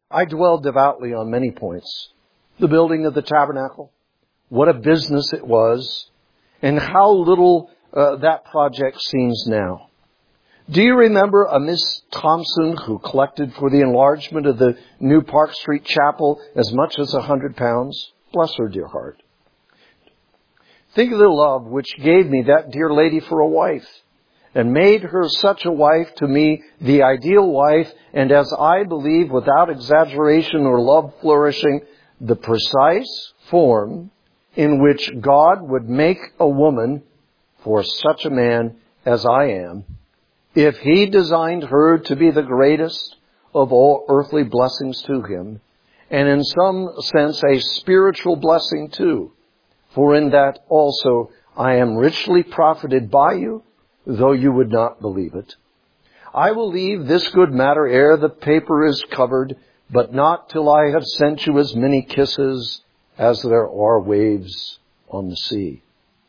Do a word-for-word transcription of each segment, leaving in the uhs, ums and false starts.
I dwelled devoutly on many points. The building of the tabernacle, what a business it was, and how little uh, that project seems now. Do you remember a Miss Thompson who collected for the enlargement of the new Park Street Chapel as much as a hundred pounds? Bless her dear heart. Think of the love which gave me that dear lady for a wife, and made her such a wife to me, the ideal wife, and as I believe, without exaggeration or love flourishing, the precise form in which God would make a woman for such a man as I am, if He designed her to be the greatest of all earthly blessings to Him, and in some sense a spiritual blessing too. For in that also I am richly profited by you, though you would not believe it. I will leave this good matter ere the paper is covered, but not till I have sent you as many kisses as there are waves on the sea.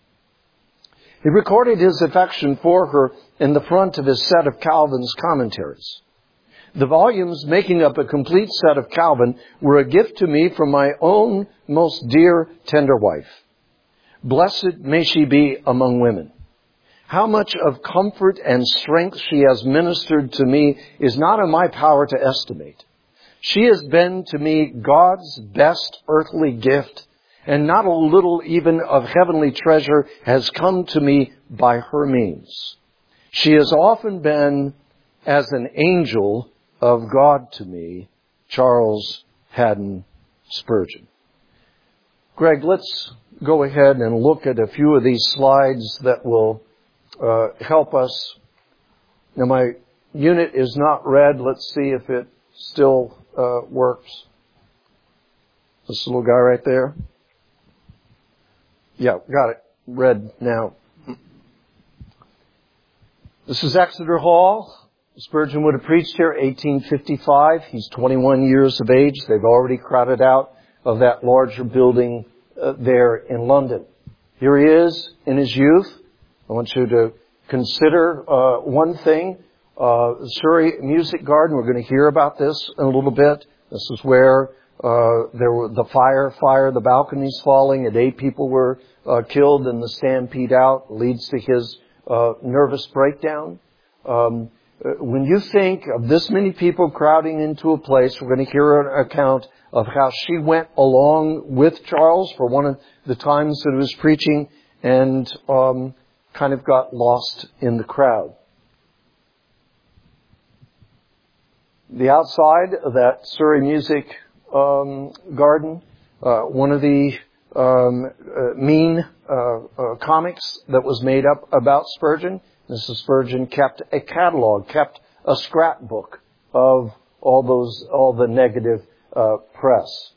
He recorded his affection for her in the front of his set of Calvin's commentaries. The volumes making up a complete set of Calvin were a gift to me from my own most dear, tender wife. Blessed may she be among women. How much of comfort and strength she has ministered to me is not in my power to estimate. She has been to me God's best earthly gift, and not a little even of heavenly treasure has come to me by her means. She has often been as an angel of God to me. Charles Haddon Spurgeon. Greg, let's go ahead and look at a few of these slides that will uh, help us. Now, my unit is not red. Let's see if it still uh, works. This little guy right there. Yeah, got it. Red now. This is Exeter Hall. Spurgeon would have preached here eighteen fifty-five. He's twenty-one years of age. They've already crowded out of that larger building uh, there in London. Here he is in his youth. I want you to consider uh, one thing. Uh, Surrey Music Garden, we're going to hear about this in a little bit. This is where uh, there were the fire, fire, the balconies falling, and eight people were uh, killed in the stampede out. Leads to his uh, nervous breakdown. Um, When you think of this many people crowding into a place, we're going to hear an account of how she went along with Charles for one of the times that he was preaching and um, kind of got lost in the crowd. The outside of that Surrey Music um, Garden, uh, one of the um, uh, mean uh, uh, comics that was made up about Spurgeon. Missus Spurgeon kept a catalog, kept a scrapbook of all those, all the negative uh, press.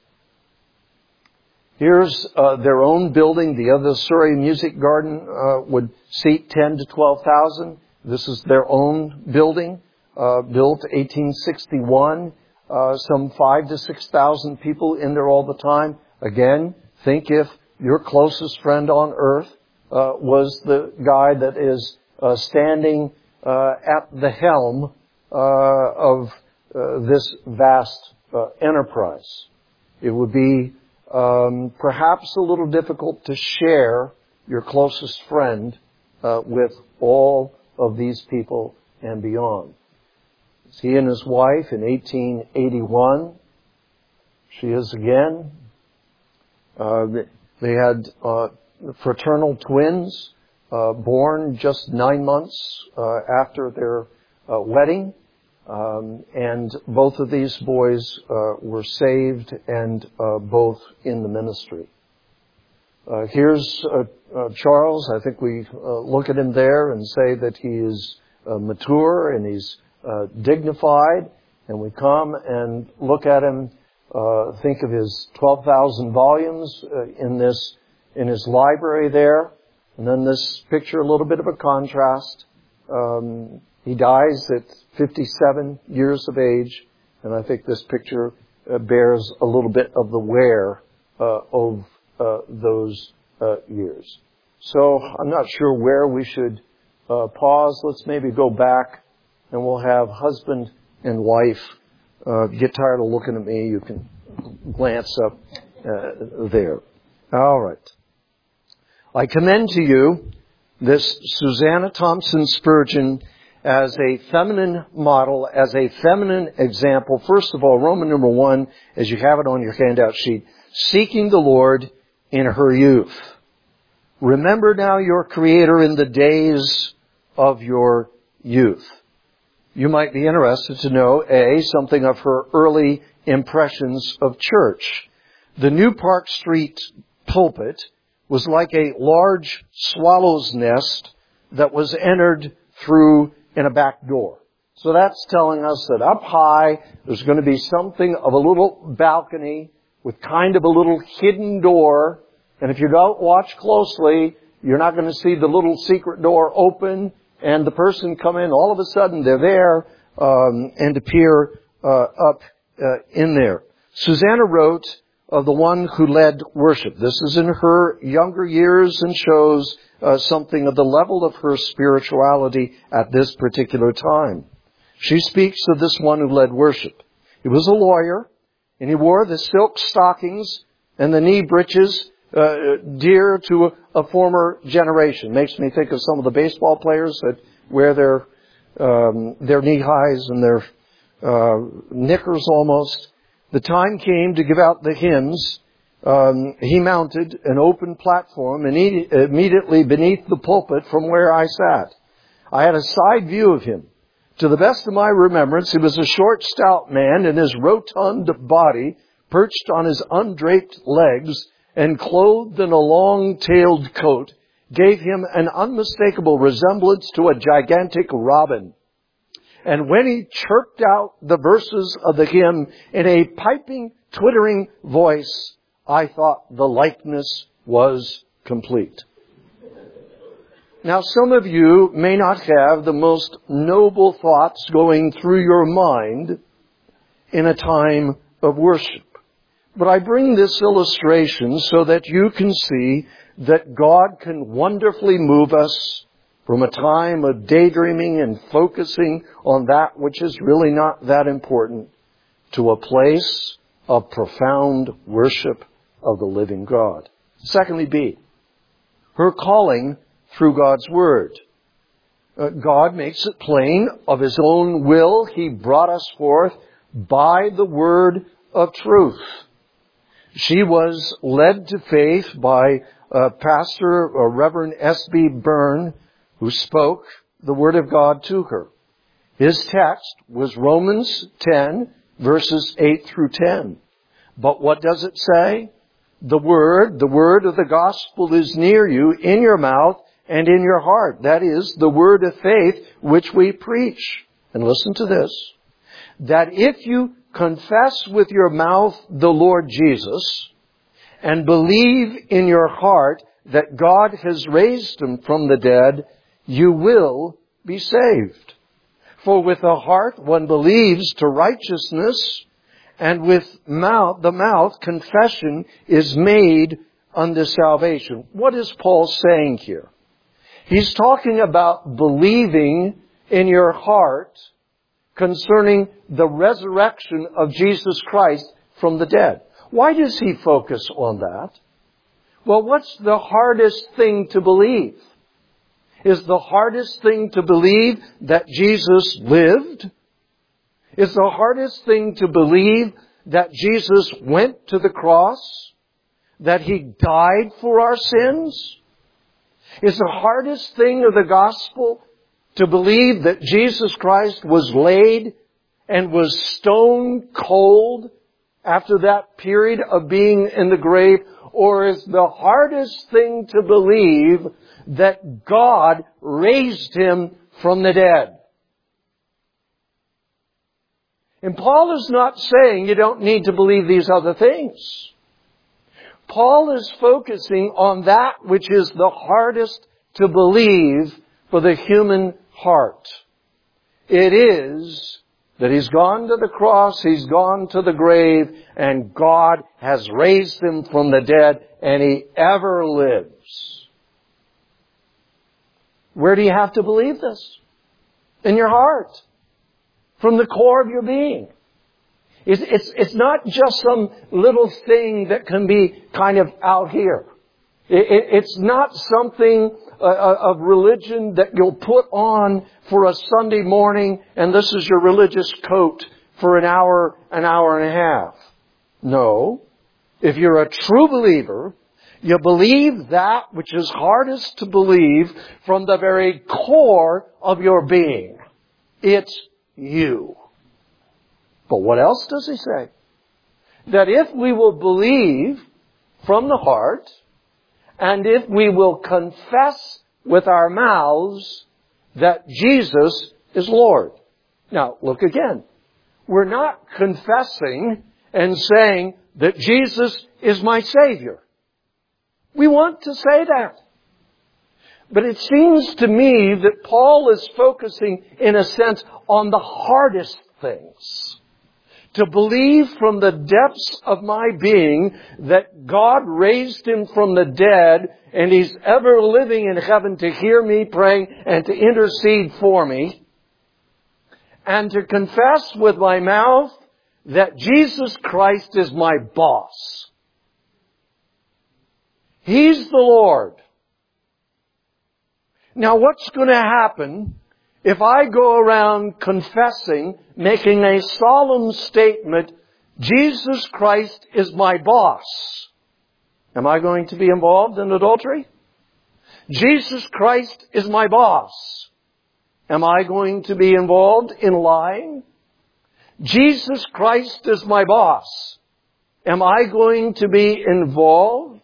Here's uh, their own building. The other Surrey Music Garden uh, would seat ten to twelve thousand. This is their own building, uh, built eighteen sixty-one. Uh, some five to six thousand people in there all the time. Again, think if your closest friend on earth uh, was the guy that is Uh, standing uh, at the helm uh, of uh, this vast uh, enterprise. It would be um, perhaps a little difficult to share your closest friend uh, with all of these people and beyond. He and his wife in eighteen eighty-one. She is again. Uh, they had uh, fraternal twins. Uh, born just nine months uh, after their uh, wedding. Um, and both of these boys uh, were saved and uh, both in the ministry. Uh, here's uh, uh, Charles. I think we uh, look at him there and say that he is uh, mature and he's uh, dignified. And we come and look at him, uh, think of his twelve thousand volumes uh, in this, in his library there. And then this picture, a little bit of a contrast. Um, he dies at fifty-seven years of age, and I think this picture uh, bears a little bit of the wear uh, of uh, those uh, years. So I'm not sure where we should uh, pause. Let's maybe go back, and we'll have husband and wife uh, get tired of looking at me, you can glance up uh, there. All right. I commend to you this Susanna Thompson Spurgeon as a feminine model, as a feminine example. First of all, Roman number one, as you have it on your handout sheet, seeking the Lord in her youth. Remember now your Creator in the days of your youth. You might be interested to know, A, something of her early impressions of church. The New Park Street pulpit was like a large swallow's nest that was entered through in a back door. So that's telling us that up high, there's going to be something of a little balcony with kind of a little hidden door. And if you don't watch closely, you're not going to see the little secret door open and the person come in. All of a sudden, they're there um, and appear uh, up uh, in there. Susanna wrote of the one who led worship. This is in her younger years and shows uh, something of the level of her spirituality at this particular time. She speaks of this one who led worship. He was a lawyer, and he wore the silk stockings and the knee breeches uh, dear to a, a former generation. Makes me think of some of the baseball players that wear their um, their knee highs and their uh, knickers almost. The time came to give out the hymns. Um, he mounted an open platform and he, immediately beneath the pulpit from where I sat. I had a side view of him. To the best of my remembrance, he was a short, stout man, and his rotund body, perched on his undraped legs and clothed in a long-tailed coat, gave him an unmistakable resemblance to a gigantic robin. And when he chirped out the verses of the hymn in a piping, twittering voice, I thought the likeness was complete. Now, some of you may not have the most noble thoughts going through your mind in a time of worship. But I bring this illustration so that you can see that God can wonderfully move us from a time of daydreaming and focusing on that which is really not that important to a place of profound worship of the living God. Secondly, B, her calling through God's Word. Uh, God makes it plain of His own will. He brought us forth by the word of truth. She was led to faith by uh, Pastor or Reverend S B Byrne, who spoke the Word of God to her. His text was Romans ten, verses eight through ten. But what does it say? The Word, the Word of the gospel is near you, in your mouth and in your heart. That is the word of faith which we preach. And listen to this. That if you confess with your mouth the Lord Jesus and believe in your heart that God has raised Him from the dead, you will be saved. For with the heart one believes to righteousness, and with mouth, the mouth confession is made unto salvation. What is Paul saying here? He's talking about believing in your heart concerning the resurrection of Jesus Christ from the dead. Why does he focus on that? Well, what's the hardest thing to believe? Is the hardest thing to believe that Jesus lived? Is the hardest thing to believe that Jesus went to the cross? That He died for our sins? Is the hardest thing of the gospel to believe that Jesus Christ was laid and was stone cold after that period of being in the grave? Or is the hardest thing to believe that God raised Him from the dead? And Paul is not saying you don't need to believe these other things. Paul is focusing on that which is the hardest to believe for the human heart. It is that He's gone to the cross, He's gone to the grave, and God has raised Him from the dead, and He ever lives. Where do you have to believe this? In your heart. From the core of your being. It's, it's, it's not just some little thing that can be kind of out here. It, it, it's not something uh, of religion that you'll put on for a Sunday morning and this is your religious coat for an hour, an hour and a half. No. If you're a true believer, you believe that which is hardest to believe from the very core of your being. It's you. But what else does he say? That if we will believe from the heart, and if we will confess with our mouths that Jesus is Lord. Now, look again. We're not confessing and saying that Jesus is my Savior. We want to say that. But it seems to me that Paul is focusing, in a sense, on the hardest things. To believe from the depths of my being that God raised Him from the dead and He's ever living in heaven to hear me praying and to intercede for me. And to confess with my mouth that Jesus Christ is my boss. He's the Lord. Now what's going to happen if I go around confessing, making a solemn statement, Jesus Christ is my boss? Am I going to be involved in adultery? Jesus Christ is my boss. Am I going to be involved in lying? Jesus Christ is my boss. Am I going to be involved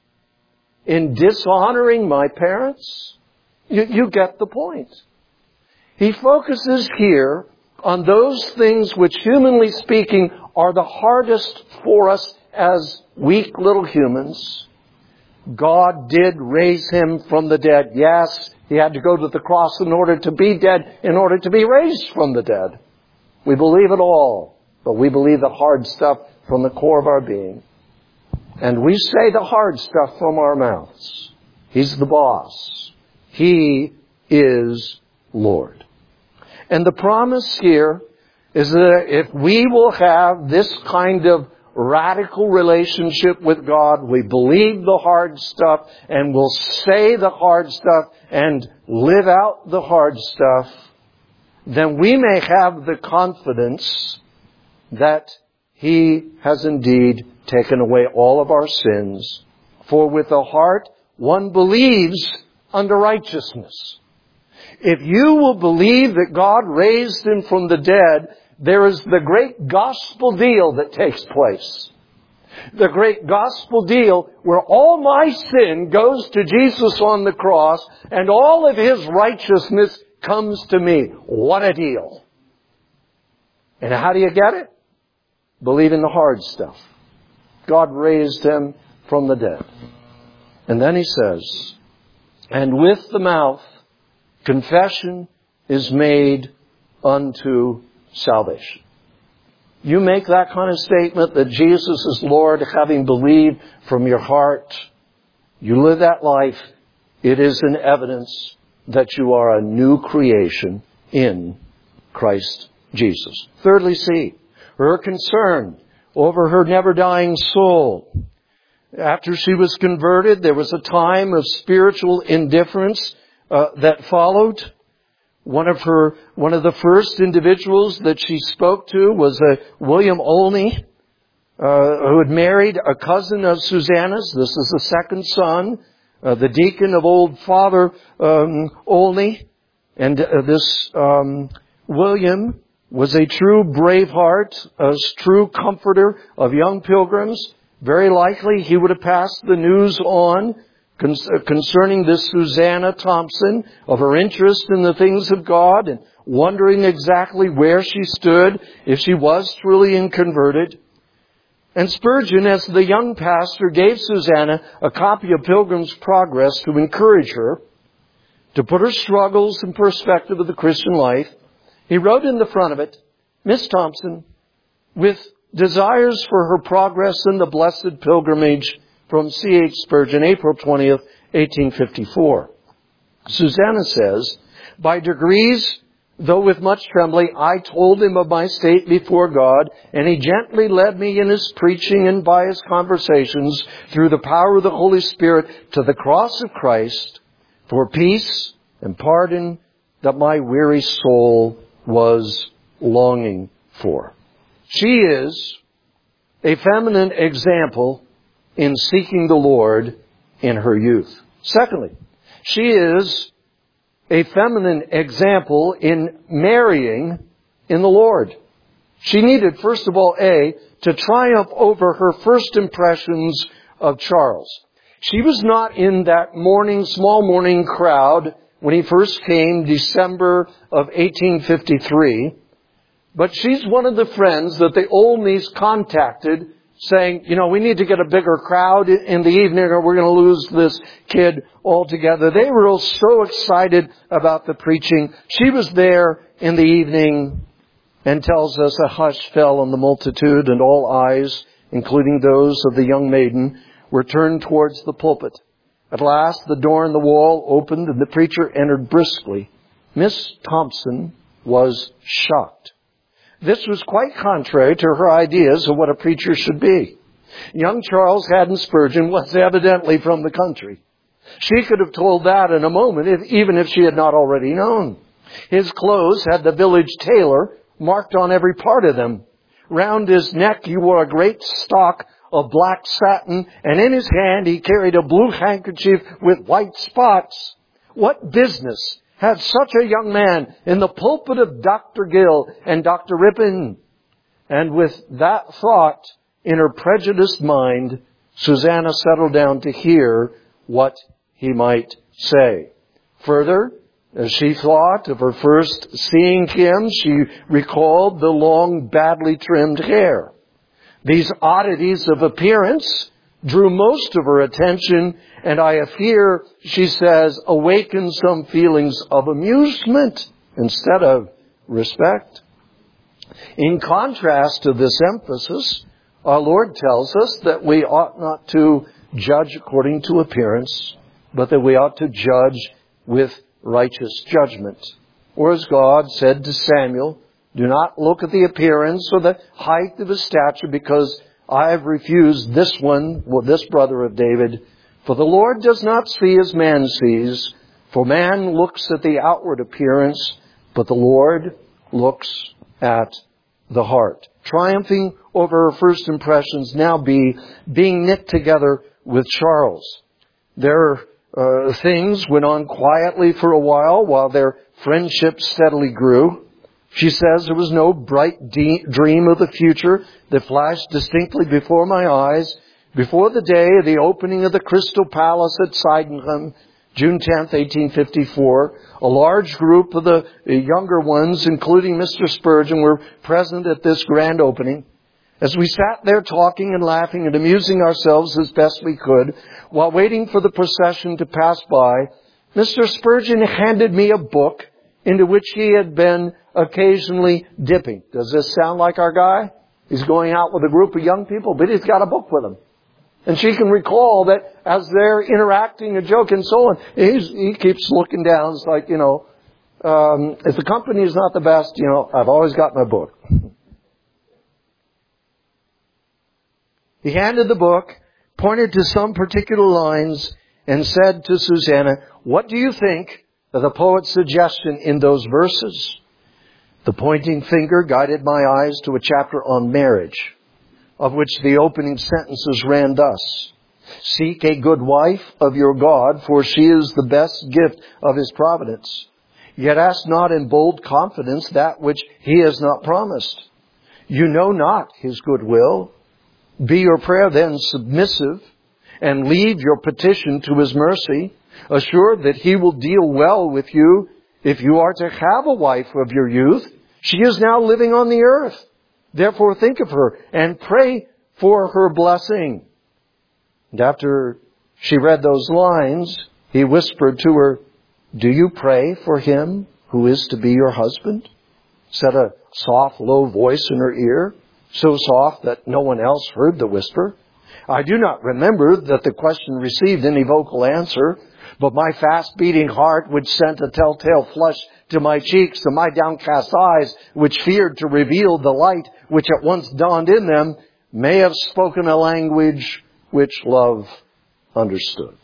in dishonoring my parents? You, you get the point. He focuses here on those things which, humanly speaking, are the hardest for us as weak little humans. God did raise Him from the dead. Yes, He had to go to the cross in order to be dead, in order to be raised from the dead. We believe it all, but we believe the hard stuff from the core of our being. And we say the hard stuff from our mouths. He's the boss. He is Lord. And the promise here is that if we will have this kind of radical relationship with God, we believe the hard stuff and will say the hard stuff and live out the hard stuff, then we may have the confidence that He has indeed taken away all of our sins. For with the heart one believes unto righteousness. If you will believe that God raised Him from the dead, there is the great gospel deal that takes place. The great gospel deal where all my sin goes to Jesus on the cross and all of His righteousness comes to me. What a deal. And how do you get it? Believe in the hard stuff. God raised Him from the dead. And then he says, and with the mouth, confession is made unto salvation. You make that kind of statement that Jesus is Lord, having believed from your heart. You live that life. It is an evidence that you are a new creation in Christ Jesus. Thirdly, see, her concern over her never-dying soul. After she was converted, there was a time of spiritual indifference uh, that followed. One of her, one of the first individuals that she spoke to was uh, William Olney, uh, who had married a cousin of Susanna's. This is the second son, uh, the deacon of old Father um, Olney. And uh, this um, William was a true braveheart, a true comforter of young pilgrims. Very likely he would have passed the news on concerning this Susanna Thompson, of her interest in the things of God and wondering exactly where she stood, if she was truly converted. And Spurgeon, as the young pastor, gave Susanna a copy of Pilgrim's Progress to encourage her, to put her struggles in perspective of the Christian life. He wrote in the front of it, Miss Thompson, with desires for her progress in the blessed pilgrimage, from C H Spurgeon, April twentieth, eighteen fifty-four. Susanna says, by degrees Though with much trembling, I told him of my state before God, and he gently led me in his preaching and by his conversations through the power of the Holy Spirit to the cross of Christ for peace and pardon that my weary soul was longing for. She is a feminine example in seeking the Lord in her youth. Secondly, she is a feminine example in marrying in the Lord. She needed, first of all, A, to triumph over her first impressions of Charles. She was not in that morning, small morning crowd when he first came, December of eighteen fifty-three. But she's one of the friends that the Olneys contacted saying, you know, we need to get a bigger crowd in the evening or we're going to lose this kid altogether. They were all so excited about the preaching. She was there in the evening and tells us a hush fell on the multitude and all eyes, including those of the young maiden, were turned towards the pulpit. At last the door in the wall opened and the preacher entered briskly. Miss Thompson was shocked. This was quite contrary to her ideas of what a preacher should be. Young Charles Haddon Spurgeon was evidently from the country. She could have told that in a moment, if, even if she had not already known. His clothes had the village tailor marked on every part of them. Round his neck he wore a great stock of black satin, and in his hand he carried a blue handkerchief with white spots. What business had such a young man in the pulpit of Doctor Gill and Doctor Ripon? And with that thought in her prejudiced mind, Susanna settled down to hear what he might say. Further, as she thought of her first seeing him, she recalled the long, badly trimmed hair. These oddities of appearance drew most of her attention, and I fear, she says, awakened some feelings of amusement instead of respect. In contrast to this emphasis, our Lord tells us that we ought not to judge according to appearance, but that we ought to judge with righteous judgment. Or as God said to Samuel, do not look at the appearance or the height of his stature, because I have refused this one, well, this brother of David. For the Lord does not see as man sees. For man looks at the outward appearance, but the Lord looks at the heart. Triumphing over her first impressions, now be being knit together with Charles. Their uh, things went on quietly for a while, while their friendship steadily grew. She says, there was no bright de- dream of the future that flashed distinctly before my eyes. Before the day of the opening of the Crystal Palace at Sydenham, June tenth, eighteen fifty-four, a large group of the younger ones, including Mister Spurgeon, were present at this grand opening. As we sat there talking and laughing and amusing ourselves as best we could, while waiting for the procession to pass by, Mister Spurgeon handed me a book into which he had been occasionally dipping. Does this sound like our guy? He's going out with a group of young people, but he's got a book with him. And she can recall that as they're interacting and joking and so on, he's, he keeps looking down. It's like, you know, um, if the company is not the best, you know, I've always got my book. He handed the book, pointed to some particular lines, and said to Susanna, what do you think of the poet's suggestion in those verses? The pointing finger guided my eyes to a chapter on marriage, of which the opening sentences ran thus. Seek a good wife of your God, for she is the best gift of his providence. Yet ask not in bold confidence that which he has not promised. You know not his good will. Be your prayer then submissive, and leave your petition to his mercy, assured that he will deal well with you if you are to have a wife of your youth. She is now living on the earth. Therefore think of her and pray for her blessing. And after she read those lines, he whispered to her, do you pray for him who is to be your husband? Said a soft, low voice in her ear, so soft that no one else heard the whisper. I do not remember that the question received any vocal answer, but my fast-beating heart, which sent a telltale flush to my cheeks, to my downcast eyes, which feared to reveal the light which at once dawned in them, may have spoken a language which love understood.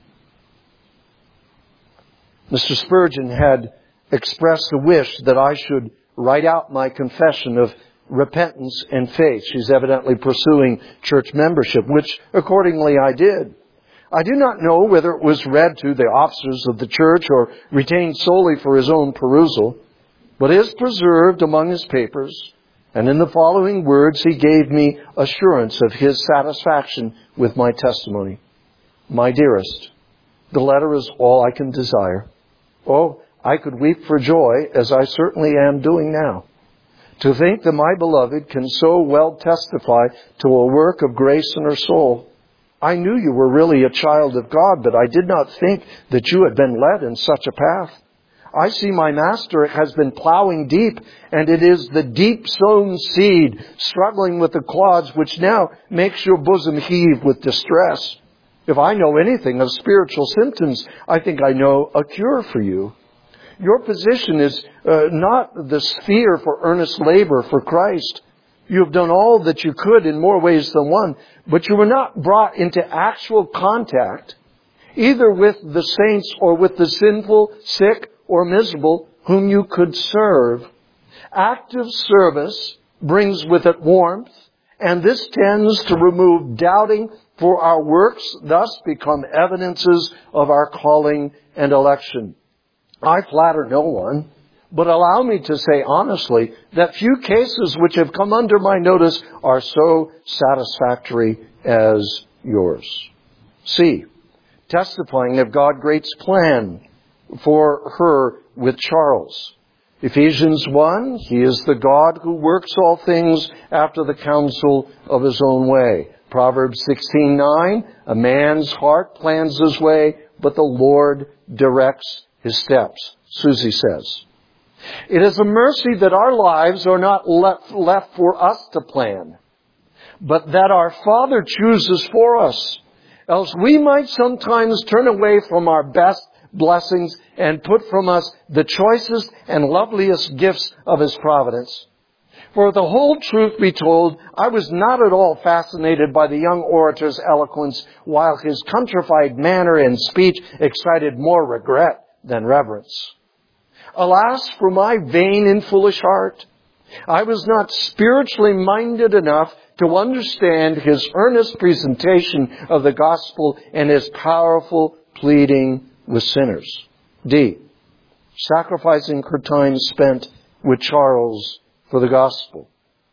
Mister Spurgeon had expressed a wish that I should write out my confession of repentance and faith. She's evidently pursuing church membership, which accordingly I did. I do not know whether it was read to the officers of the church or retained solely for his own perusal, but it is preserved among his papers, and in the following words he gave me assurance of his satisfaction with my testimony. My dearest, the letter is all I can desire. Oh, I could weep for joy, as I certainly am doing now. To think that my beloved can so well testify to a work of grace in her soul. I knew you were really a child of God, but I did not think that you had been led in such a path. I see my master has been plowing deep, and it is the deep sown seed struggling with the clods which now makes your bosom heave with distress. If I know anything of spiritual symptoms, I think I know a cure for you. Your position is uh, not the sphere for earnest labor for Christ. You have done all that you could in more ways than one, but you were not brought into actual contact either with the saints or with the sinful, sick, or miserable whom you could serve. Active service brings with it warmth, and this tends to remove doubting, for our works thus become evidences of our calling and election. I flatter no one, but allow me to say honestly that few cases which have come under my notice are so satisfactory as yours. C. Testifying of God's great plan for her with Charles. Ephesians one, He is the God who works all things after the counsel of His own way. Proverbs sixteen nine, a man's heart plans his way, but the Lord directs his steps. Susie says, it is a mercy that our lives are not left, left for us to plan, but that our Father chooses for us. Else we might sometimes turn away from our best blessings and put from us the choicest and loveliest gifts of His providence. For the whole truth be told, I was not at all fascinated by the young orator's eloquence, while his countrified manner and speech excited more regret than reverence. Alas, for my vain and foolish heart! I was not spiritually minded enough to understand his earnest presentation of the gospel and his powerful pleading with sinners. D. Sacrificing her time spent with Charles for the gospel.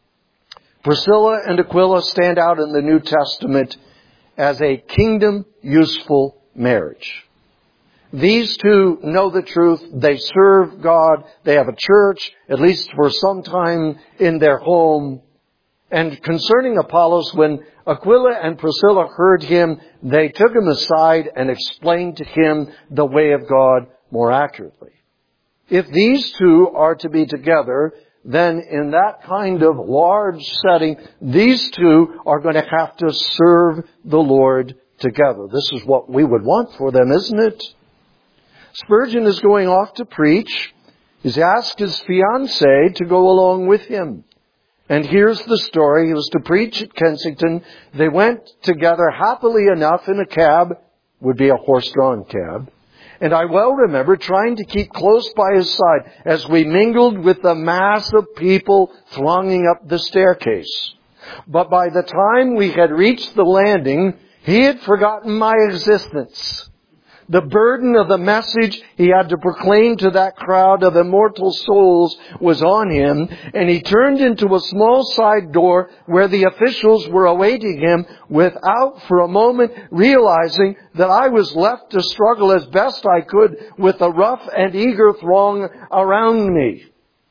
Priscilla and Aquila stand out in the New Testament as a kingdom-useful marriage. These two know the truth. They serve God. They have a church, at least for some time, in their home. And concerning Apollos, when Aquila and Priscilla heard him, they took him aside and explained to him the way of God more accurately. If these two are to be together, then in that kind of large setting, these two are going to have to serve the Lord together. This is what we would want for them, isn't it? Spurgeon is going off to preach. He's asked his fiancée to go along with him. And here's the story. He was to preach at Kensington. They went together happily enough in a cab, would be a horse-drawn cab. And I well remember trying to keep close by his side as we mingled with the mass of people thronging up the staircase. But by the time we had reached the landing, he had forgotten my existence. The burden of the message he had to proclaim to that crowd of immortal souls was on him, and he turned into a small side door where the officials were awaiting him without for a moment realizing that I was left to struggle as best I could with the rough and eager throng around me.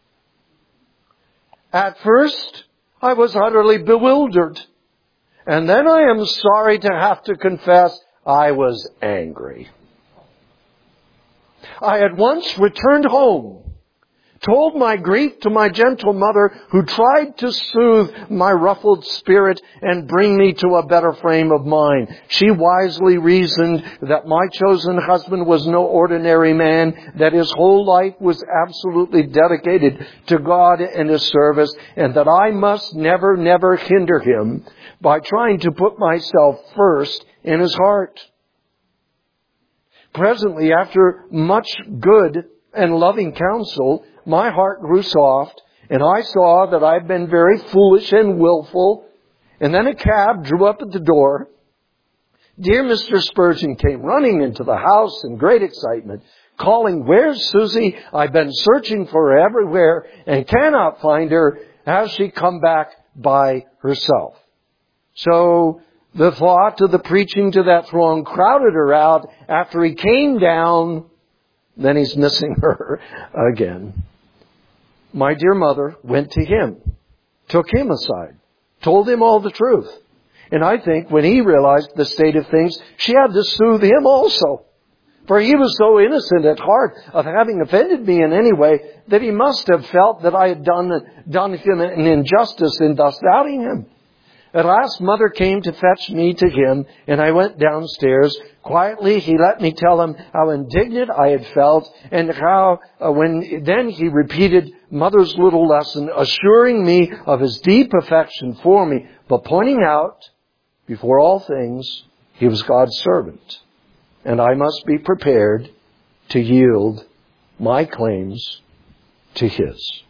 At first, I was utterly bewildered, and then I am sorry to have to confess I was angry. I at once returned home, told my grief to my gentle mother, who tried to soothe my ruffled spirit and bring me to a better frame of mind. She wisely reasoned that my chosen husband was no ordinary man, that his whole life was absolutely dedicated to God and His service, and that I must never, never hinder him by trying to put myself first in his heart. Presently, after much good and loving counsel, my heart grew soft, and I saw that I had been very foolish and willful. And then a cab drew up at the door. Dear Mister Spurgeon came running into the house in great excitement, calling, "Where's Susie? I've been searching for her everywhere and cannot find her. Has she come back by herself?" So the thought of the preaching to that throng crowded her out. After he came down, then he's missing her again. My dear mother went to him, took him aside, told him all the truth. And I think when he realized the state of things, she had to soothe him also. For he was so innocent at heart of having offended me in any way that he must have felt that I had done, done him an injustice in thus doubting him. At last, Mother came to fetch me to him, and I went downstairs. Quietly, he let me tell him how indignant I had felt, and how, uh, when then he repeated Mother's little lesson, assuring me of his deep affection for me, but pointing out, before all things, he was God's servant, and I must be prepared to yield my claims to his.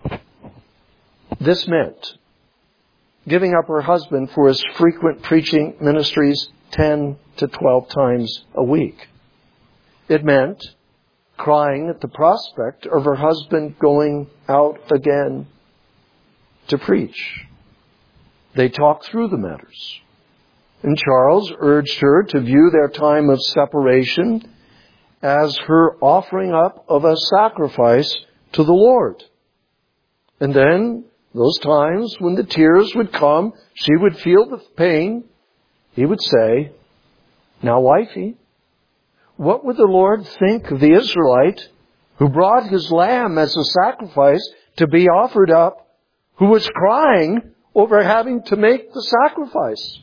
This meant giving up her husband for his frequent preaching ministries ten to twelve times a week. It meant crying at the prospect of her husband going out again to preach. They talked through the matters. And Charles urged her to view their time of separation as her offering up of a sacrifice to the Lord. And then, those times when the tears would come, she would feel the pain. He would say, "Now, wifey, what would the Lord think of the Israelite who brought his lamb as a sacrifice to be offered up, who was crying over having to make the sacrifice?"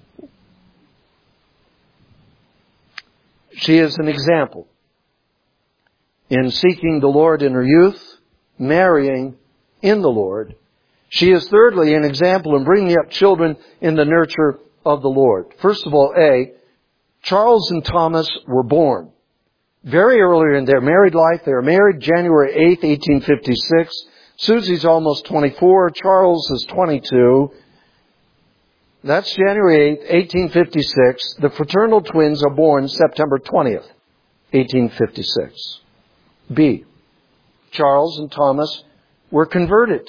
She is an example in seeking the Lord in her youth, marrying in the Lord. She is thirdly an example in bringing up children in the nurture of the Lord. First of all, A, Charles and Thomas were born very early in their married life. They were married January eighth, eighteen fifty-six. Susie's almost twenty-four. Charles is twenty-two. That's January eighth, eighteen fifty-six. The fraternal twins are born September twentieth, eighteen fifty-six. B, Charles and Thomas were converted.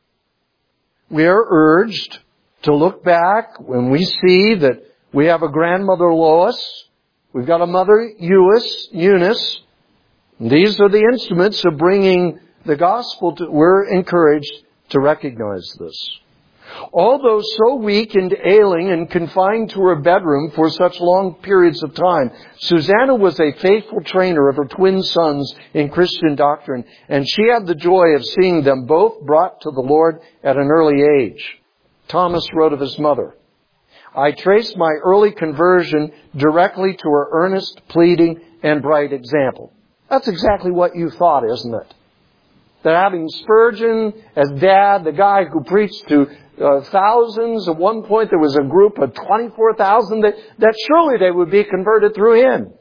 We are urged to look back when we see that we have a grandmother Lois, we've got a mother Eunice, Eunice. These are the instruments of bringing the gospel to, we're encouraged to recognize this. Although so weak and ailing and confined to her bedroom for such long periods of time, Susanna was a faithful trainer of her twin sons in Christian doctrine, and she had the joy of seeing them both brought to the Lord at an early age. Thomas wrote of his mother, "I trace my early conversion directly to her earnest, pleading, and bright example." That's exactly what you thought, isn't it? That having Spurgeon as dad, the guy who preached to uh, thousands, at one point there was a group of twenty-four thousand, that, that surely they would be converted through him.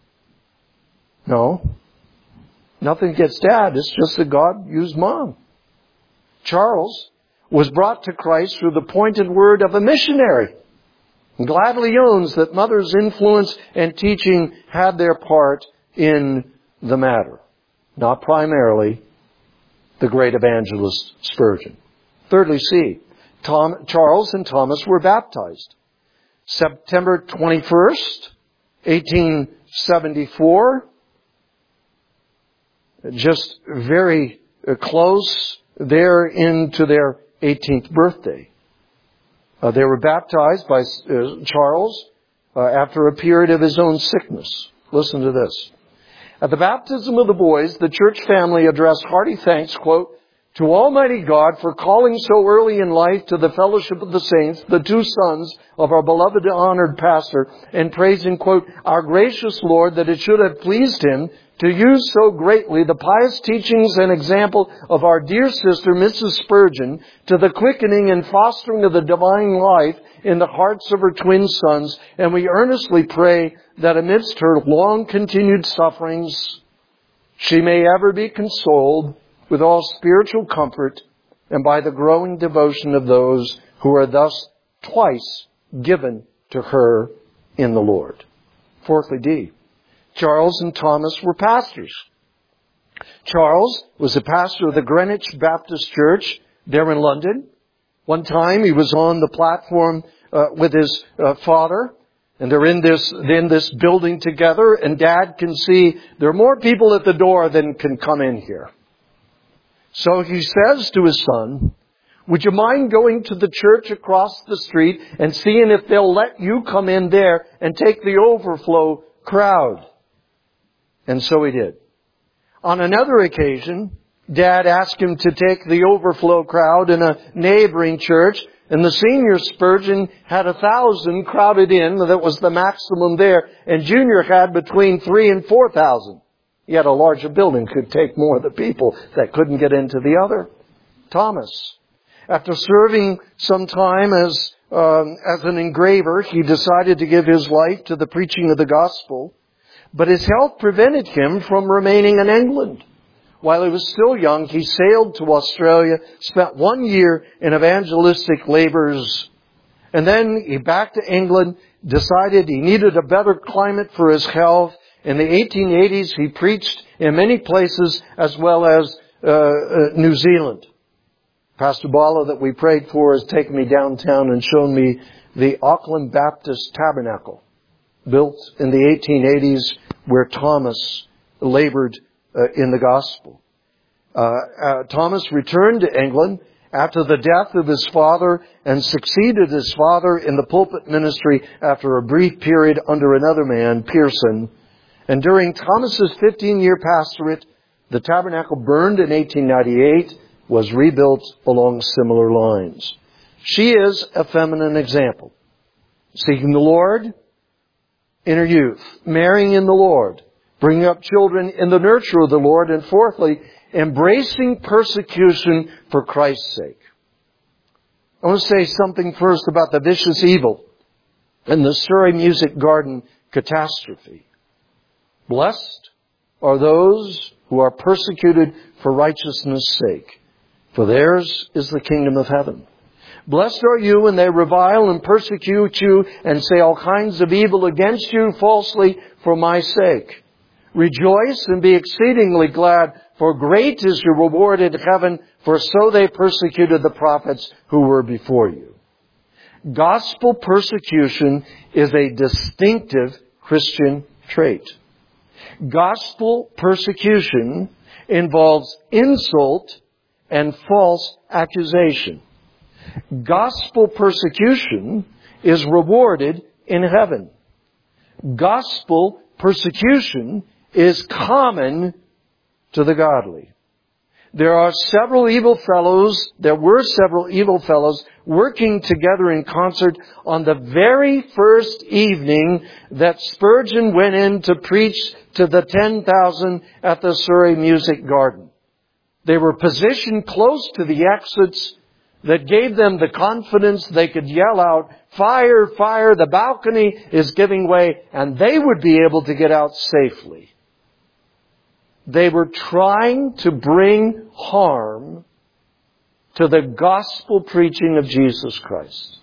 No. Nothing against dad. It's just that God used mom. Charles was brought to Christ through the pointed word of a missionary, and gladly owns that mother's influence and teaching had their part in the matter. Not primarily the great evangelist Spurgeon. Thirdly, C, Tom, Charles and Thomas were baptized. September twenty-first, eighteen seventy-four. Just very close there into their eighteenth birthday. Uh, they were baptized by uh, Charles uh, after a period of his own sickness. Listen to this. At the baptism of the boys, the church family addressed hearty thanks, quote, to Almighty God for calling so early in life to the fellowship of the saints, the two sons of our beloved and honored pastor, and praising, quote, our gracious Lord that it should have pleased Him to use so greatly the pious teachings and example of our dear sister, Missus Spurgeon, to the quickening and fostering of the divine life in the hearts of her twin sons. And we earnestly pray that amidst her long-continued sufferings, she may ever be consoled with all spiritual comfort and by the growing devotion of those who are thus twice given to her in the Lord. Fourthly, D. Charles and Thomas were pastors. Charles was a pastor of the Greenwich Baptist Church there in London. One time he was on the platform uh, with his uh, father, and they're in this in this building together, and Dad can see there are more people at the door than can come in here. So he says to his son, would you mind going to the church across the street and seeing if they'll let you come in there and take the overflow crowd? And so he did. On another occasion, Dad asked him to take the overflow crowd in a neighboring church, and the senior Spurgeon had a thousand crowded in. That was the maximum there. And Junior had between three and four thousand. Yet a larger building could take more of the people that couldn't get into the other. Thomas, after serving some time as um, as an engraver, he decided to give his life to the preaching of the gospel. But his health prevented him from remaining in England. While he was still young, he sailed to Australia, spent one year in evangelistic labors, and then he back to England, decided he needed a better climate for his health. In the eighteen eighties, he preached in many places as well as uh, uh, New Zealand. Pastor Bala that we prayed for has taken me downtown and shown me the Auckland Baptist Tabernacle, built in the eighteen eighties, where Thomas labored uh, in the gospel. Uh, uh, Thomas returned to England after the death of his father and succeeded his father in the pulpit ministry after a brief period under another man, Pearson. And during Thomas's fifteen-year pastorate, the tabernacle burned in eighteen ninety-eight, was rebuilt along similar lines. She is a feminine example. Seeking the Lord in her youth, marrying in the Lord, bringing up children in the nurture of the Lord, and fourthly, embracing persecution for Christ's sake. I want to say something first about the vicious evil and the Surrey Music Garden catastrophe. Blessed are those who are persecuted for righteousness' sake, for theirs is the kingdom of heaven. Blessed are you when they revile and persecute you and say all kinds of evil against you falsely for my sake. Rejoice and be exceedingly glad, for great is your reward in heaven, for so they persecuted the prophets who were before you. Gospel persecution is a distinctive Christian trait. Gospel persecution involves insult and false accusation. Gospel persecution is rewarded in heaven. Gospel persecution is common to the godly. There are several evil fellows, there were several evil fellows working together in concert on the very first evening that Spurgeon went in to preach to the ten thousand at the Surrey Music Garden. They were positioned close to the exits that gave them the confidence they could yell out, fire, fire, the balcony is giving way, and they would be able to get out safely. They were trying to bring harm to the gospel preaching of Jesus Christ.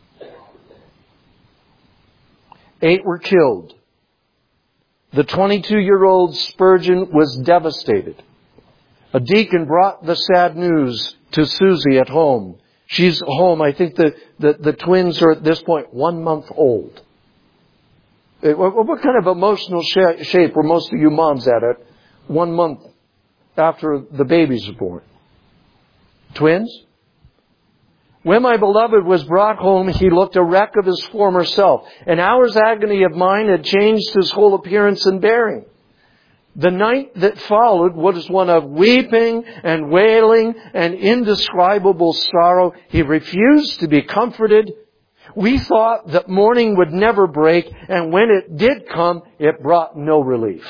Eight were killed. The twenty-two-year-old Spurgeon was devastated. A deacon brought the sad news to Susie at home. She's home. I think the, the, the twins are at this point one month old. What, what kind of emotional sh- shape were most of you moms at it one month after the babies are born? Twins? When my beloved was brought home, he looked a wreck of his former self. An hour's agony of mind had changed his whole appearance and bearing. The night that followed was one of weeping and wailing and indescribable sorrow. He refused to be comforted. We thought that morning would never break, and when it did come, it brought no relief.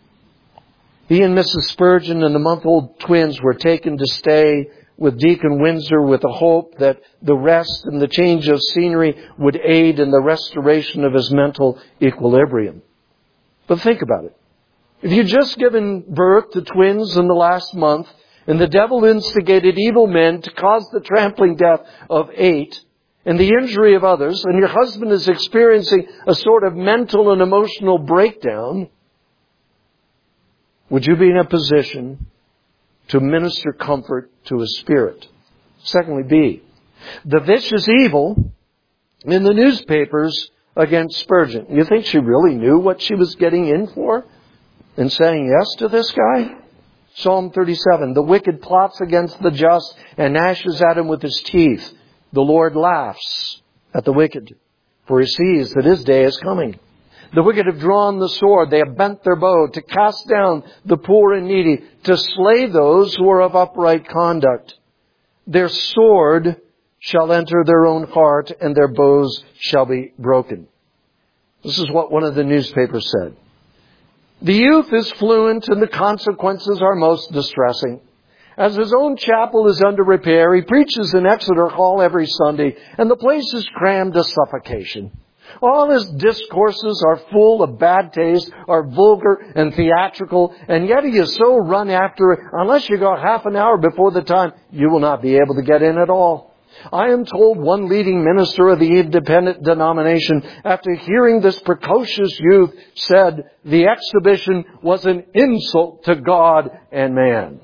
He and Missus Spurgeon and the month-old twins were taken to stay with Deacon Windsor with the hope that the rest and the change of scenery would aid in the restoration of his mental equilibrium. But think about it. If you'd just given birth to twins in the last month, and the devil instigated evil men to cause the trampling death of eight, and the injury of others, and your husband is experiencing a sort of mental and emotional breakdown, would you be in a position to minister comfort to his spirit? Secondly, B, the vicious evil in the newspapers against Spurgeon. You think she really knew what she was getting in for in saying yes to this guy? Psalm thirty-seven, the wicked plots against the just and gnashes at him with his teeth. The Lord laughs at the wicked, for he sees that his day is coming. The wicked have drawn the sword. They have bent their bow to cast down the poor and needy, to slay those who are of upright conduct. Their sword shall enter their own heart, and their bows shall be broken. This is what one of the newspapers said. The youth is fluent, and the consequences are most distressing. As his own chapel is under repair, he preaches in Exeter Hall every Sunday, and the place is crammed to suffocation. All his discourses are full of bad taste, are vulgar and theatrical, and yet he is so run after, unless you go half an hour before the time, you will not be able to get in at all. I am told one leading minister of the independent denomination, after hearing this precocious youth, said the exhibition was an insult to God and man.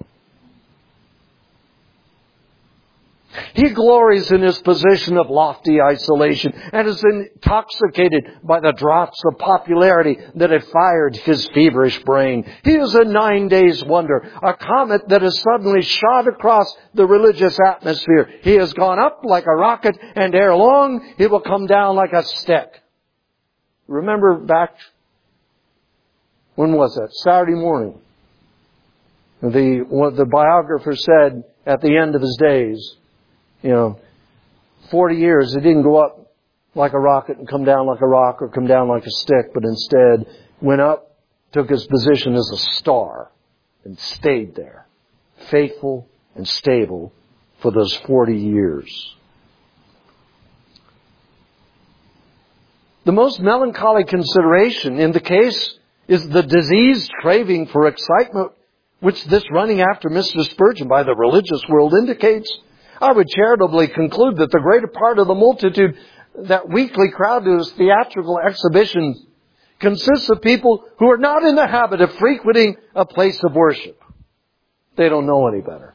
He glories in his position of lofty isolation and is intoxicated by the draughts of popularity that have fired his feverish brain. He is a nine days wonder, a comet that has suddenly shot across the religious atmosphere. He has gone up like a rocket, and ere long he will come down like a stick. Remember back, when was that? Saturday morning. The, what the biographer said at the end of his days, you know, forty years, it didn't go up like a rocket and come down like a rock or come down like a stick, but instead went up, took his position as a star, and stayed there, faithful and stable for those forty years. The most melancholy consideration in the case is the diseased craving for excitement, which this running after Mister Spurgeon by the religious world indicates. I would charitably conclude that the greater part of the multitude that weekly crowd to his theatrical exhibitions consists of people who are not in the habit of frequenting a place of worship. They don't know any better.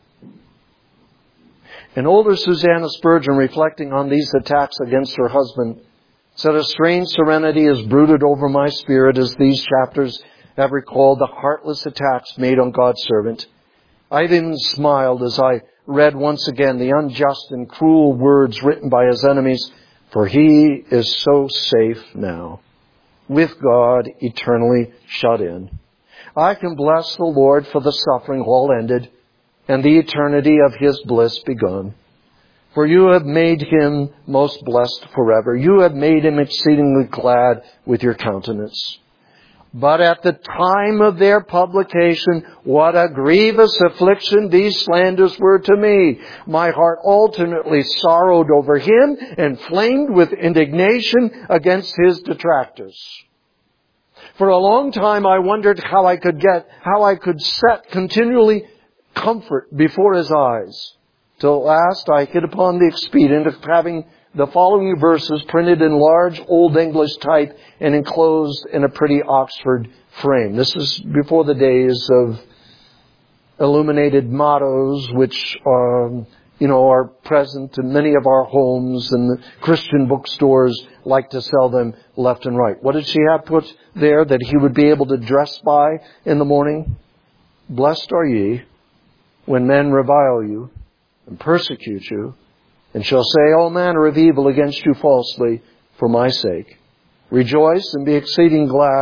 And older Susanna Spurgeon, reflecting on these attacks against her husband, said, a strange serenity has brooded over my spirit as these chapters have recalled the heartless attacks made on God's servant. I even smiled as I read once again the unjust and cruel words written by his enemies, for he is so safe now, with God eternally shut in. I can bless the Lord for the suffering all ended, and the eternity of his bliss begun. For you have made him most blessed forever. You have made him exceedingly glad with your countenance. But at the time of their publication, what a grievous affliction these slanders were to me. My heart alternately sorrowed over him and flamed with indignation against his detractors. For a long time I wondered how I could get, how I could set continually comfort before his eyes. Till at last I hit upon the expedient of having the following verses printed in large Old English type and enclosed in a pretty Oxford frame. This is before the days of illuminated mottos, which are, you know, are present in many of our homes, and the Christian bookstores like to sell them left and right. What did she have put there that he would be able to dress by in the morning? Blessed are ye when men revile you and persecute you, and shall say all manner of evil against you falsely for my sake. Rejoice and be exceeding glad,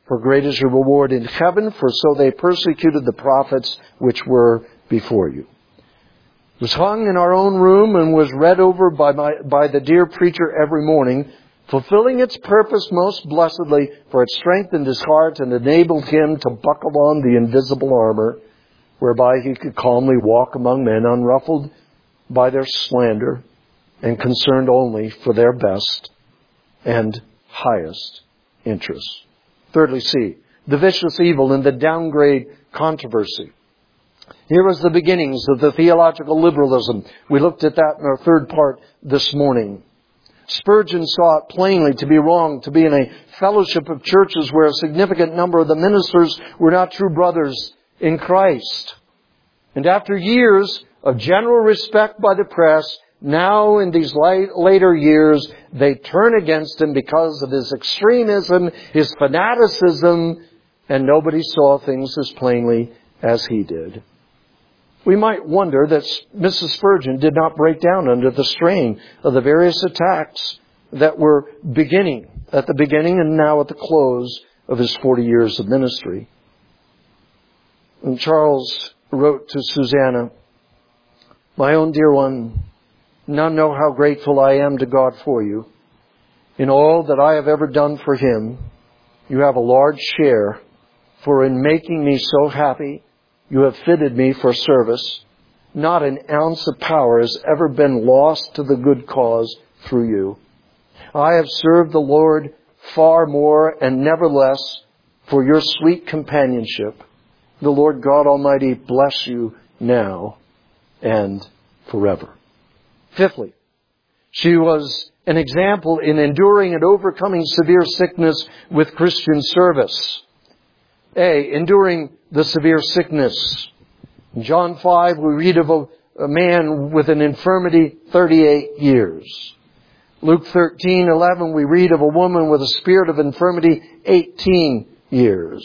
for great is your reward in heaven, for so they persecuted the prophets which were before you. It was hung in our own room and was read over by, my, by the dear preacher every morning, fulfilling its purpose most blessedly, for it strengthened his heart and enabled him to buckle on the invisible armor, whereby he could calmly walk among men, unruffled by their slander and concerned only for their best and highest interests. Thirdly, C, the vicious evil in the downgrade controversy. Here was the beginnings of the theological liberalism. We looked at that in our third part this morning. Spurgeon saw it plainly to be wrong to be in a fellowship of churches where a significant number of the ministers were not true brothers in Christ. And after years of general respect by the press, now in these later years, they turn against him because of his extremism, his fanaticism, and nobody saw things as plainly as he did. We might wonder that Missus Spurgeon did not break down under the strain of the various attacks that were beginning at the beginning and now at the close of his forty years of ministry. And Charles wrote to Susanna, "My own dear one, none know how grateful I am to God for you. In all that I have ever done for Him, you have a large share, for in making me so happy, you have fitted me for service. Not an ounce of power has ever been lost to the good cause through you. I have served the Lord far more and never less for your sweet companionship. The Lord God Almighty bless you now and forever." Fifthly, she was an example in enduring and overcoming severe sickness with Christian service. A, enduring the severe sickness. In John five, we read of a, a man with an infirmity thirty-eight years. Luke thirteen eleven, we read of a woman with a spirit of infirmity eighteen years.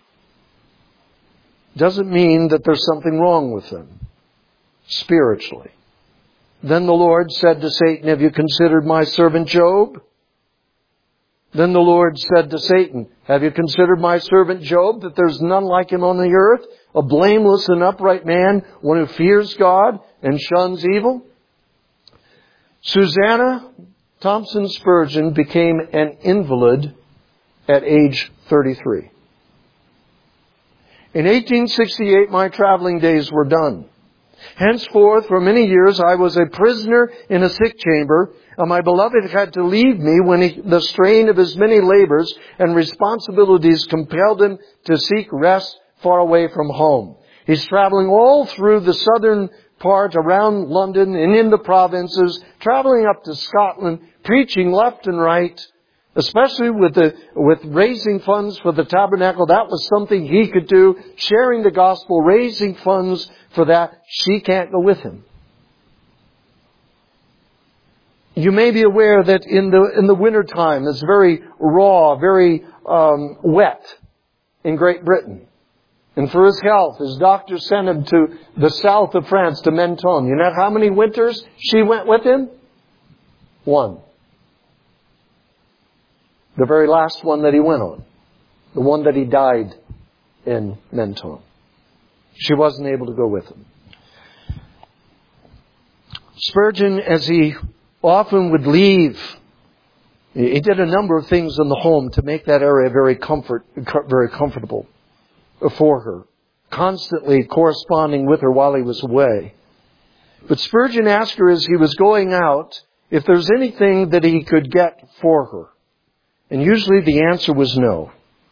Doesn't mean that there's something wrong with them spiritually. Then the Lord said to Satan, "Have you considered my servant Job?" Then the Lord said to Satan, "Have you considered my servant Job, that there's none like him on the earth, a blameless and upright man, one who fears God and shuns evil?" Susanna Thompson Spurgeon became an invalid at age thirty-three. In eighteen sixty-eight, my traveling days were done. Henceforth, for many years, I was a prisoner in a sick chamber, and my beloved had to leave me when he, the strain of his many labors and responsibilities compelled him to seek rest far away from home. He's traveling all through the southern part around London and in the provinces, traveling up to Scotland, preaching left and right, especially with the, with raising funds for the tabernacle. That was something he could do, sharing the gospel, raising funds for that. She can't go with him. You may be aware that in the, in the winter time, it's very raw, very, um, wet in Great Britain. And for his health, his doctor sent him to the south of France, to Menton. You know how many winters she went with him? One. The very last one that he went on. The one that he died in Menton. She wasn't able to go with him. Spurgeon, as he often would leave, he did a number of things in the home to make that area very comfort, very comfortable for her, constantly corresponding with her while he was away. But Spurgeon asked her as he was going out if there's anything that he could get for her. And usually the answer was no.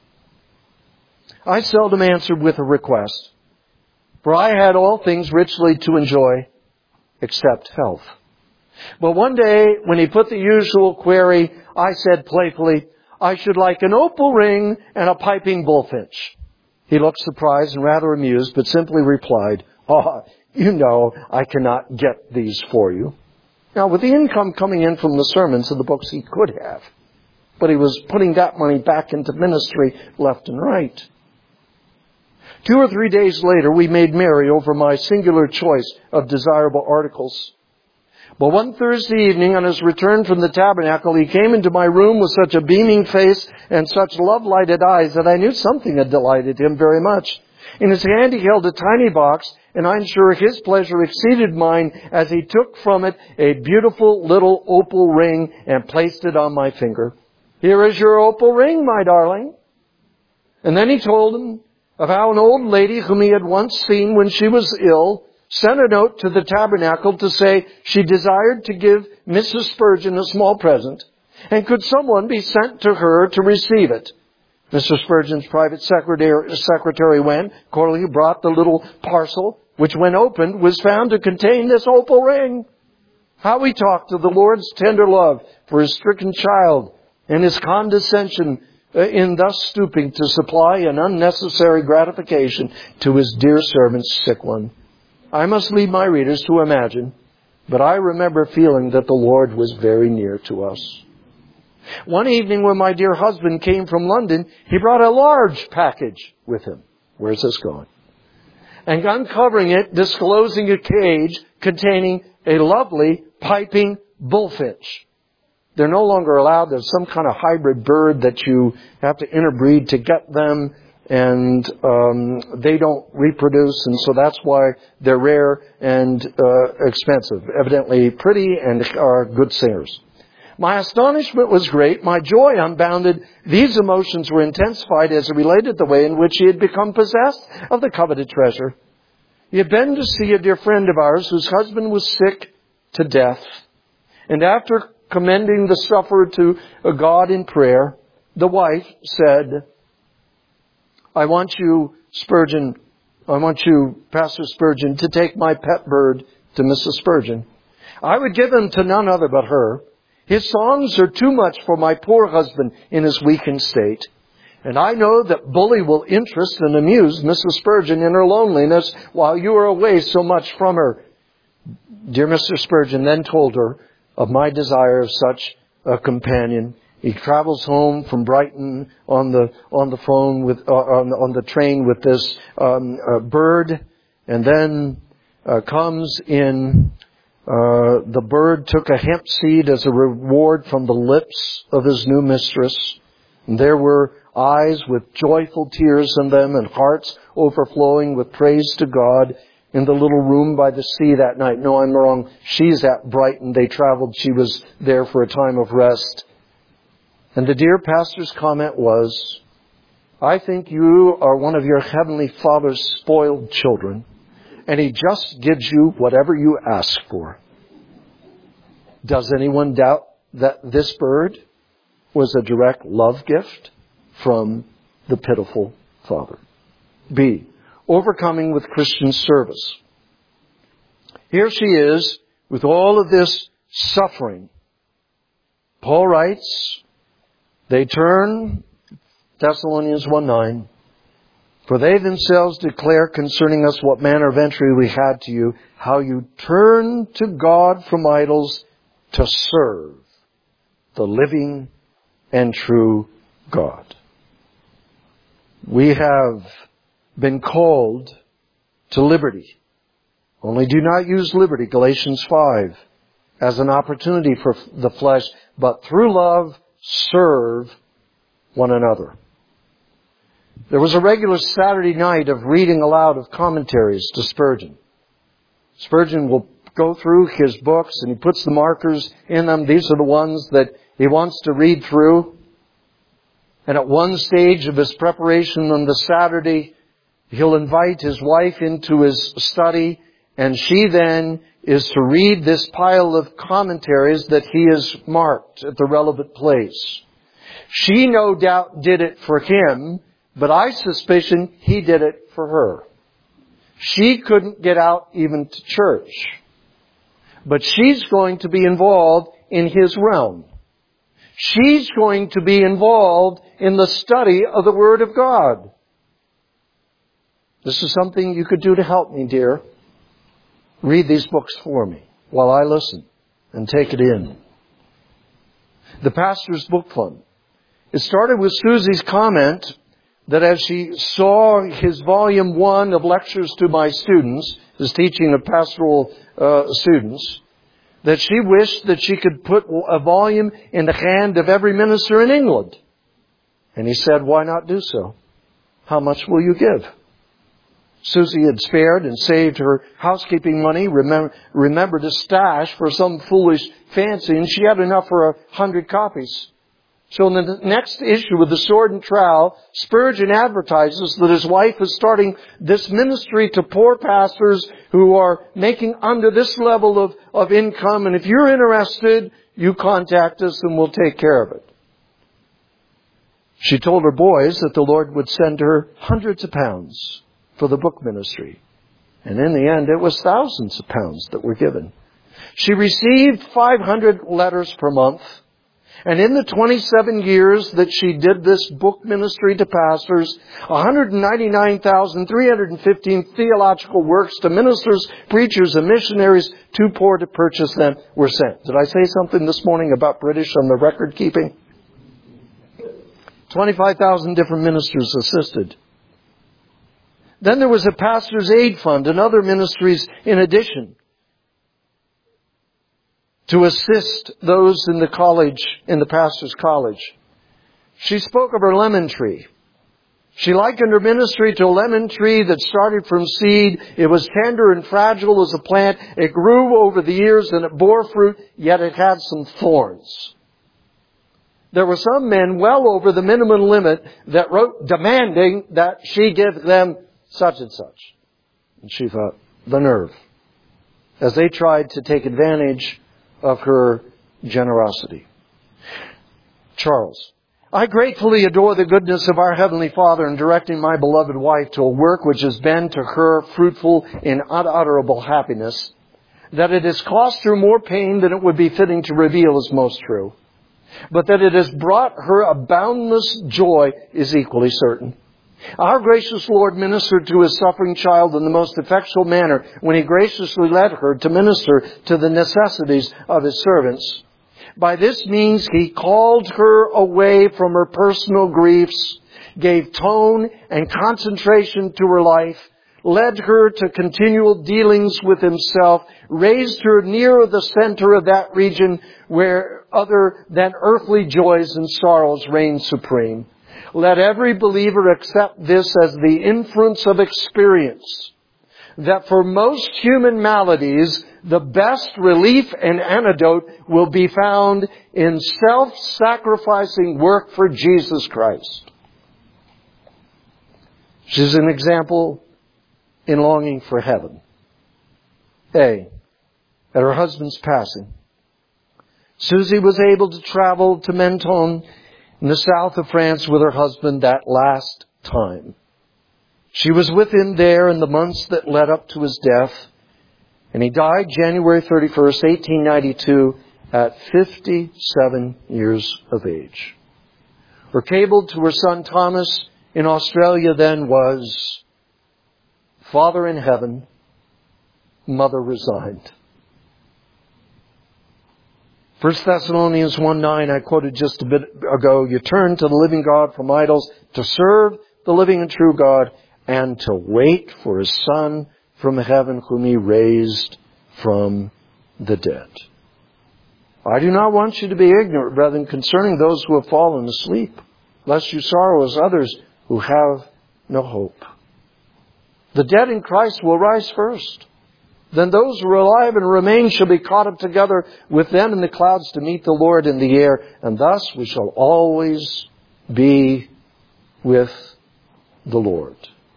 I seldom answered with a request, for I had all things richly to enjoy except health. But one day, when he put the usual query, I said playfully, "I should like an opal ring and a piping bullfinch." He looked surprised and rather amused, but simply replied, "Oh, you know I cannot get these for you." Now, with the income coming in from the sermons and the books, he could have. But he was putting that money back into ministry left and right. Two or three days later, we made merry over my singular choice of desirable articles. But one Thursday evening, on his return from the tabernacle, he came into my room with such a beaming face and such love-lighted eyes that I knew something had delighted him very much. In his hand he held a tiny box, and I'm sure his pleasure exceeded mine as he took from it a beautiful little opal ring and placed it on my finger. "Here is your opal ring, my darling." And then he told him of how an old lady whom he had once seen when she was ill sent a note to the tabernacle to say she desired to give Missus Spurgeon a small present, and could someone be sent to her to receive it. Mister Spurgeon's private secretary, secretary went. Accordingly, brought the little parcel, which when opened was found to contain this opal ring. How he talked of the Lord's tender love for his stricken child, and his condescension in thus stooping to supply an unnecessary gratification to his dear servant's sick one. I must leave my readers to imagine, but I remember feeling that the Lord was very near to us. One evening when my dear husband came from London, he brought a large package with him. Where's this going? And uncovering it, disclosing a cage containing a lovely piping bullfinch. They're no longer allowed. There's some kind of hybrid bird that you have to interbreed to get them, and um, they don't reproduce, and so that's why they're rare and uh, expensive. Evidently pretty and are good singers. My astonishment was great, my joy unbounded. These emotions were intensified as it related the way in which he had become possessed of the coveted treasure. He had been to see a dear friend of ours whose husband was sick to death, and after commending the sufferer to God in prayer, the wife said, I want you, Spurgeon, I want you, Pastor Spurgeon, to take my pet bird to Missus Spurgeon. I would give him to none other but her. His songs are too much for my poor husband in his weakened state. And I know that Bully will interest and amuse Missus Spurgeon in her loneliness while you are away so much from her. Dear Mister Spurgeon then told her of my desire of such a companion. He travels home from Brighton on the on the phone with uh, on, the, on the train with this um, uh, bird, and then uh, comes in. Uh, the bird took a hemp seed as a reward from the lips of his new mistress, and there were eyes with joyful tears in them and hearts overflowing with praise to God in the little room by the sea that night. No, I'm wrong. She's at Brighton. They traveled. She was there for a time of rest. And the dear pastor's comment was, I think you are one of your heavenly Father's spoiled children, and He just gives you whatever you ask for. Does anyone doubt that this bird was a direct love gift from the pitiful Father? B. Overcoming with Christian service. Here she is with all of this suffering. Paul writes, they turn, Thessalonians one nine, for they themselves declare concerning us what manner of entry we had to you, how you turned to God from idols to serve the living and true God. We have been called to liberty. Only do not use liberty, Galatians five, as an opportunity for the flesh, but through love serve one another. There was a regular Saturday night of reading aloud of commentaries to Spurgeon. Spurgeon will go through his books and he puts the markers in them. These are the ones that he wants to read through. And at one stage of his preparation on the Saturday, he'll invite his wife into his study, and she then is to read this pile of commentaries that he has marked at the relevant place. She no doubt did it for him, but I suspicion he did it for her. She couldn't get out even to church, but she's going to be involved in his realm. She's going to be involved in the study of the Word of God. This is something you could do to help me, dear. Read these books for me while I listen and take it in. The Pastor's Book Fund. It started with Susie's comment that as she saw his volume one of lectures to my students, his teaching of pastoral uh, students, that she wished that she could put a volume in the hand of every minister in England. And he said, why not do so? How much will you give? Susie had spared and saved her housekeeping money, remember, remembered a stash for some foolish fancy, and she had enough for a hundred copies. So in the next issue of the Sword and Trowel, Spurgeon advertises that his wife is starting this ministry to poor pastors who are making under this level of, of income. And if you're interested, you contact us and we'll take care of it. She told her boys that the Lord would send her hundreds of pounds for the book ministry. And in the end, it was thousands of pounds that were given. She received five hundred letters per month. And in the twenty-seven years that she did this book ministry to pastors, one hundred ninety-nine thousand three hundred fifteen theological works to ministers, preachers, and missionaries too poor to purchase them were sent. Did I say something this morning about British on the record keeping? twenty-five thousand different ministers assisted. Then there was a pastor's aid fund and other ministries in addition to assist those in the college, in the pastor's college. She spoke of her lemon tree. She likened her ministry to a lemon tree that started from seed. It was tender and fragile as a plant. It grew over the years and it bore fruit, yet it had some thorns. There were some men well over the minimum limit that wrote demanding that she give them such and such. And she thought, the nerve. As they tried to take advantage of her generosity. Charles, I gratefully adore the goodness of our Heavenly Father in directing my beloved wife to a work which has been to her fruitful in unutterable happiness. That it has cost her more pain than it would be fitting to reveal is most true. But that it has brought her a boundless joy is equally certain. Our gracious Lord ministered to His suffering child in the most effectual manner when He graciously led her to minister to the necessities of His servants. By this means He called her away from her personal griefs, gave tone and concentration to her life, led her to continual dealings with Himself, raised her nearer the center of that region where other than earthly joys and sorrows reign supreme. Let every believer accept this as the inference of experience, that for most human maladies, the best relief and antidote will be found in self-sacrificing work for Jesus Christ. She's an example in longing for heaven. A. At her husband's passing, Susie was able to travel to Menton in the south of France with her husband that last time. She was with him there in the months that led up to his death, and he died January thirty-first, eighteen ninety-two, at fifty-seven years of age. Her cable to her son Thomas in Australia then was, Father in heaven, Mother resigned. First Thessalonians one nine, I quoted just a bit ago, you turn to the living God from idols to serve the living and true God and to wait for His Son from heaven whom He raised from the dead. I do not want you to be ignorant, brethren, concerning those who have fallen asleep, lest you sorrow as others who have no hope. The dead in Christ will rise first. Then those who are alive and remain shall be caught up together with them in the clouds to meet the Lord in the air. And thus we shall always be with the Lord.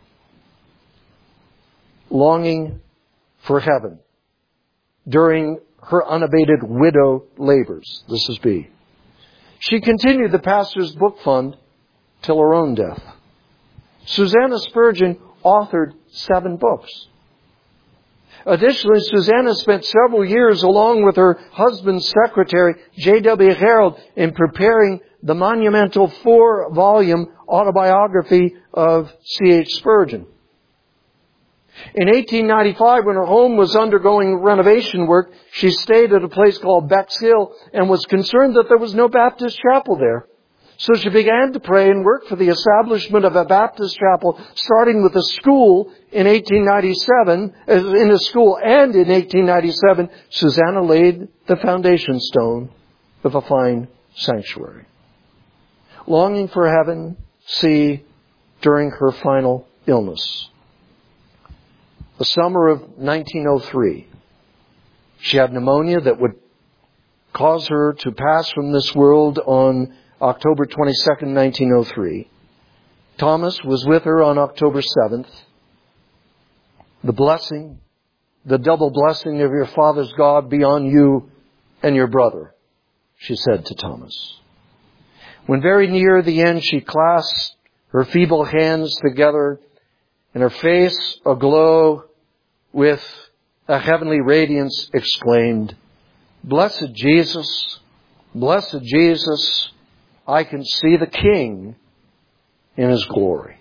Longing for heaven during her unabated widow labors. This is B. She continued the pastor's book fund till her own death. Susanna Spurgeon authored seven books. Additionally, Susanna spent several years along with her husband's secretary, J W Harold, in preparing the monumental four-volume autobiography of C H Spurgeon. In eighteen ninety-five, when her home was undergoing renovation work, she stayed at a place called Bexhill and was concerned that there was no Baptist chapel there. So she began to pray and work for the establishment of a Baptist chapel, starting with a school in eighteen ninety-seven, in a school, and in eighteen ninety-seven, Susanna laid the foundation stone of a fine sanctuary. Longing for heaven, see, during her final illness. The summer of nineteen oh three, she had pneumonia that would cause her to pass from this world on October twenty-second, nineteen oh three. Thomas was with her on October seventh. The blessing, the double blessing of your Father's God be on you and your brother, she said to Thomas. When very near the end, she clasped her feeble hands together and her face aglow with a heavenly radiance exclaimed, "Blessed Jesus, blessed Jesus, I can see the King in His glory."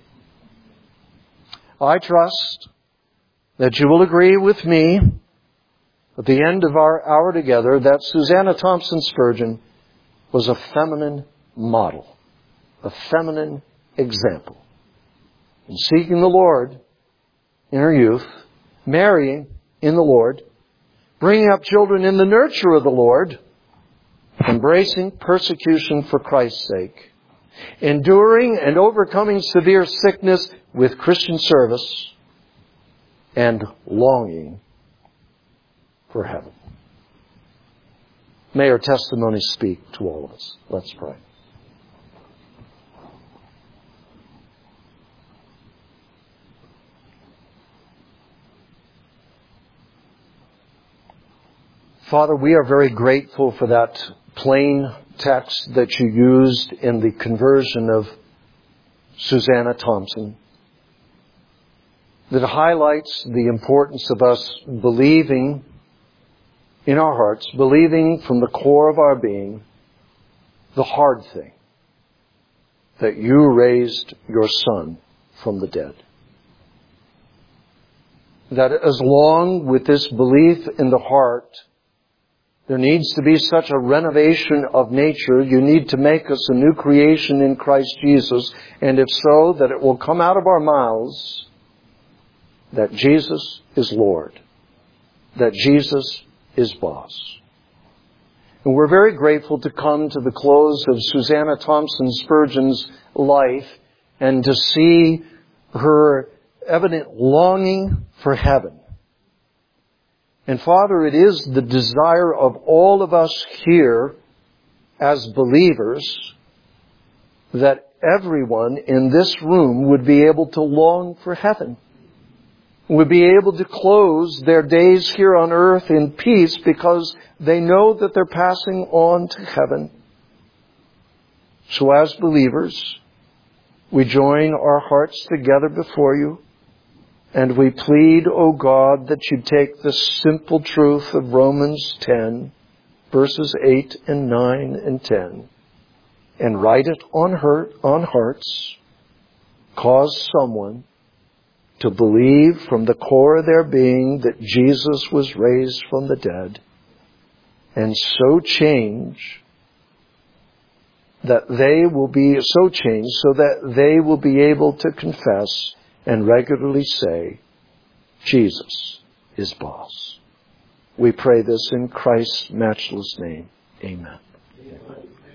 I trust that you will agree with me at the end of our hour together that Susanna Thompson Spurgeon was a feminine model, a feminine example in seeking the Lord in her youth, marrying in the Lord, bringing up children in the nurture of the Lord, embracing persecution for Christ's sake, enduring and overcoming severe sickness with Christian service, and longing for heaven. May her testimony speak to all of us. Let's pray. Father, we are very grateful for that plain text that you used in the conversion of Susanna Thompson, that highlights the importance of us believing in our hearts, believing from the core of our being, the hard thing, that you raised your Son from the dead. That as long with this belief in the heart, there needs to be such a renovation of nature. You need to make us a new creation in Christ Jesus. And if so, that it will come out of our mouths that Jesus is Lord, that Jesus is boss. And we're very grateful to come to the close of Susanna Thompson Spurgeon's life and to see her evident longing for heaven. And Father, it is the desire of all of us here as believers that everyone in this room would be able to long for heaven, would be able to close their days here on earth in peace because they know that they're passing on to heaven. So as believers, we join our hearts together before you. And we plead, O God, that you take the simple truth of Romans ten, verses eight and nine and ten, and write it on her, on hearts, cause someone to believe from the core of their being that Jesus was raised from the dead, and so change that they will be so changed so that they will be able to confess and regularly say, Jesus is boss. We pray this in Christ's matchless name. Amen. Amen.